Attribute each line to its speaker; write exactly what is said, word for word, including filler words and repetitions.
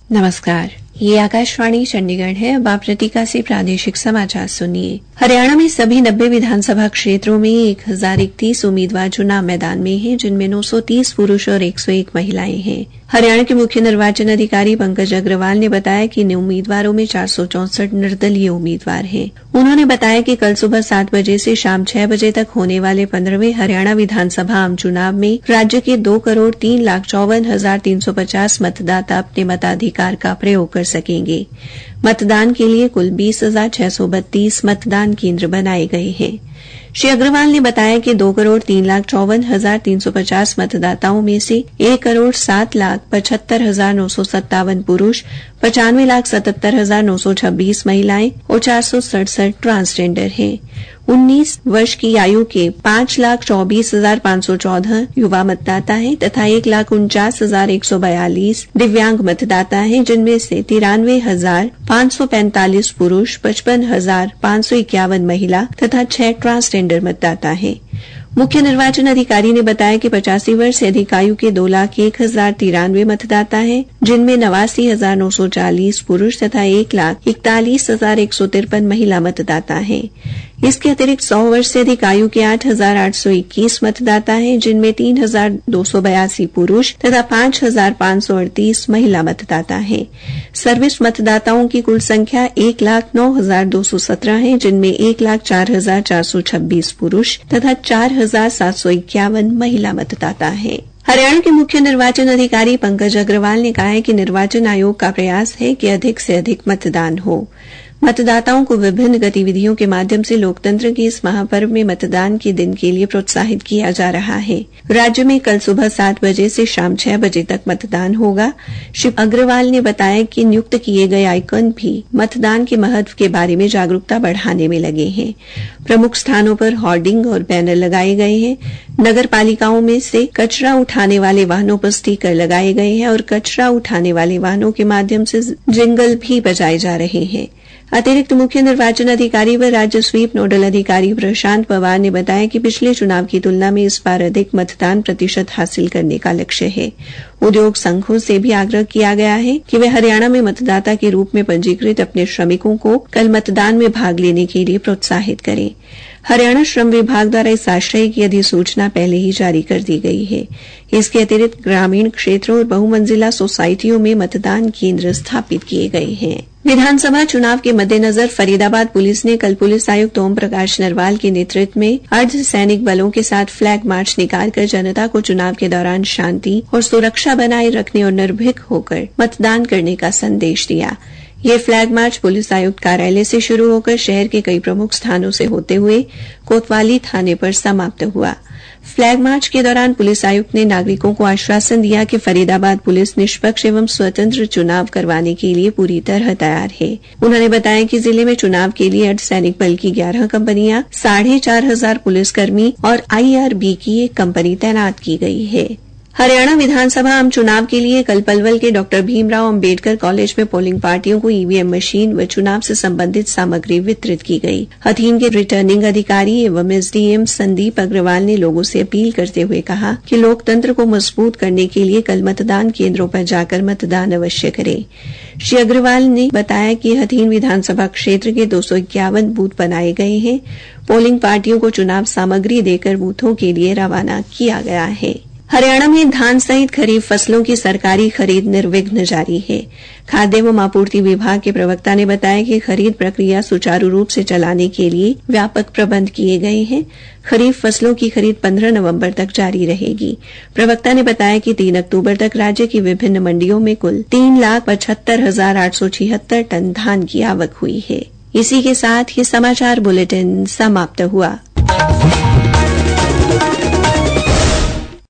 Speaker 1: नमस्कार, ये आकाशवाणी चंडीगढ़ है। अब आप रतिका से प्रादेशिक समाचार सुनिए। हरियाणा में सभी नब्बे विधानसभा क्षेत्रों में एक हजार इकतीस उम्मीदवार चुनाव मैदान में हैं, जिनमें नौ सौ तीस पुरुष और एक सौ एक महिलाएं हैं। हरियाणा के मुख्य निर्वाचन अधिकारी पंकज अग्रवाल ने बताया कि इन उम्मीदवारों में चार सौ चौसठ निर्दलीय उम्मीदवार हैं। उन्होंने बताया कि कल सुबह सात बजे से शाम छह बजे तक होने वाले पंद्रहवें हरियाणा विधानसभा आम चुनाव में राज्य के दो करोड़ तीन लाख चौवन हजार तीन सौ पचास मतदाता अपने मताधिकार का प्रयोग कर सकेंगे। मतदान के लिए कुल बीस हजार छह सौ बत्तीस मतदान केंद्र बनाए गए हैं। श्री अग्रवाल ने बताया कि दो करोड़ तीन लाख चौवन हजार तीन सौ पचास मतदाताओं में से एक करोड़ सात लाख पचहत्तर हजार नौ सौ सत्तावन पुरुष, पचानवे लाख सतहत्तर हजार नौ सौ छब्बीस महिलाएं और चार सौ सड़सठ ट्रांसजेंडर हैं। उन्नीस वर्ष की आयु के पांच लाख चौबीस हजार पांच सौ चौदह युवा मतदाता हैं तथा एक लाख उनचास हजार एक सौ बयालीस दिव्यांग मतदाता हैं, जिनमें से तिरानवे हजार पांच सौ पैंतालीस पुरुष, पचपन हजार पांच सौ इक्यावन महिला तथा छह ट्रांसजेंडर मतदाता हैं। मुख्य निर्वाचन अधिकारी ने बताया कि पचासी वर्ष से अधिक आयु के दो लाख एक हजार तिरानवे मतदाता हैं, जिनमें नवासी हजार नौ सौ चालीस पुरुष तथा एक लाख इकतालीस हजार एक सौ तिरपन महिला मतदाता हैं। इसके अतिरिक्त सौ वर्ष से अधिक आयु के आठ हजार आठ सौ इक्कीस मतदाता हैं, जिनमें तीन हजार दो सौ बयासी पुरुष तथा पांच हजार पांच सौ अड़तीस महिला मतदाता हैं। सर्विस मतदाताओं की कुल संख्या एक लाख नौ हजार दो सौ सत्रह है, जिनमें एक लाख चार हजार चार सौ छब्बीस पुरुष तथा चार हजार सात सौ इक्यावन महिला मतदाता हैं। हरियाणा के मुख्य निर्वाचन अधिकारी पंकज अग्रवाल ने कहा है कि निर्वाचन आयोग का प्रयास है कि अधिक से अधिक मतदान हो। मतदाताओं को विभिन्न गतिविधियों के माध्यम से लोकतंत्र के इस महापर्व में मतदान के दिन के लिए प्रोत्साहित किया जा रहा है। राज्य में कल सुबह सात बजे से शाम छह बजे तक मतदान होगा। श्री अग्रवाल ने बताया कि नियुक्त किए गए आइकन भी मतदान के महत्व के बारे में जागरूकता बढ़ाने में लगे हैं। प्रमुख स्थानों पर होर्डिंग और बैनर लगाए गए हैं। नगर पालिकाओं में से कचरा उठाने वाले वाहनों पर स्टीकर लगाए गए हैं और कचरा उठाने वाले वाहनों के माध्यम से जिंगल भी बजाए जा रहे हैं। अतिरिक्त मुख्य निर्वाचन अधिकारी व राज्य स्वीप नोडल अधिकारी प्रशांत पवार ने बताया कि पिछले चुनाव की तुलना में इस बार अधिक मतदान प्रतिशत हासिल करने का लक्ष्य है। उद्योग संघों से भी आग्रह किया गया है कि वे हरियाणा में मतदाता के रूप में पंजीकृत अपने श्रमिकों को कल मतदान में भाग लेने के लिए प्रोत्साहित करें। हरियाणा श्रम विभाग द्वारा इस आशय की अधिसूचना पहले ही जारी कर दी गई है। इसके अतिरिक्त ग्रामीण क्षेत्रों और बहुमंजिला सोसाइटियों में मतदान केंद्र स्थापित किए गए हैं। विधानसभा चुनाव के मद्देनजर फरीदाबाद पुलिस ने कल पुलिस आयुक्त ओम प्रकाश नरवाल के नेतृत्व में अर्ध सैनिक बलों के साथ फ्लैग मार्च निकालकर जनता को चुनाव के दौरान शांति और सुरक्षा बनाए रखने और निर्भीक होकर मतदान करने का संदेश दिया। ये फ्लैग मार्च पुलिस आयुक्त कार्यालय से शुरू होकर शहर के कई प्रमुख स्थानों से होते हुए कोतवाली थाने पर समाप्त हुआ। फ्लैग मार्च के दौरान पुलिस आयुक्त ने नागरिकों को आश्वासन दिया कि फरीदाबाद पुलिस निष्पक्ष एवं स्वतंत्र चुनाव करवाने के लिए पूरी तरह तैयार है। उन्होंने बताया कि जिले में चुनाव के लिए अर्धसैनिक बल की ग्यारह कंपनियां, साढ़े चार हजार पुलिसकर्मी और आईआरबी की एक कंपनी तैनात की गई है। हरियाणा विधानसभा आम चुनाव के लिए कल पलवल के डॉक्टर भीमराव अंबेडकर कॉलेज में पोलिंग पार्टियों को ईवीएम मशीन व चुनाव से संबंधित सामग्री वितरित की गई। हथीन के रिटर्निंग अधिकारी एवं एसडीएम संदीप अग्रवाल ने लोगों से अपील करते हुए कहा कि लोकतंत्र को मजबूत करने के लिए कल मतदान केंद्रों पर जाकर मतदान अवश्य करें। श्री अग्रवाल ने बताया कि हथीन विधानसभा क्षेत्र के दो सौ इक्यावन बूथ बनाए गए हैं। पोलिंग पार्टियों को चुनाव सामग्री देकर बूथों के लिए रवाना किया गया है। हरियाणा में धान सहित खरीफ फसलों की सरकारी खरीद निर्विघ्न जारी है। खाद्य एवं आपूर्ति विभाग के प्रवक्ता ने बताया कि खरीद प्रक्रिया सुचारू रूप से चलाने के लिए व्यापक प्रबंध किए गए हैं। खरीफ फसलों की खरीद पंद्रह नवंबर तक जारी रहेगी। प्रवक्ता ने बताया कि तीन अक्टूबर तक राज्य की विभिन्न मंडियों में कुल तीन लाख पचहत्तर हजार आठ सौ छिहत्तर टन धान की आवक हुई है। इसी के साथ ये समाचार बुलेटिन समाप्त हुआ।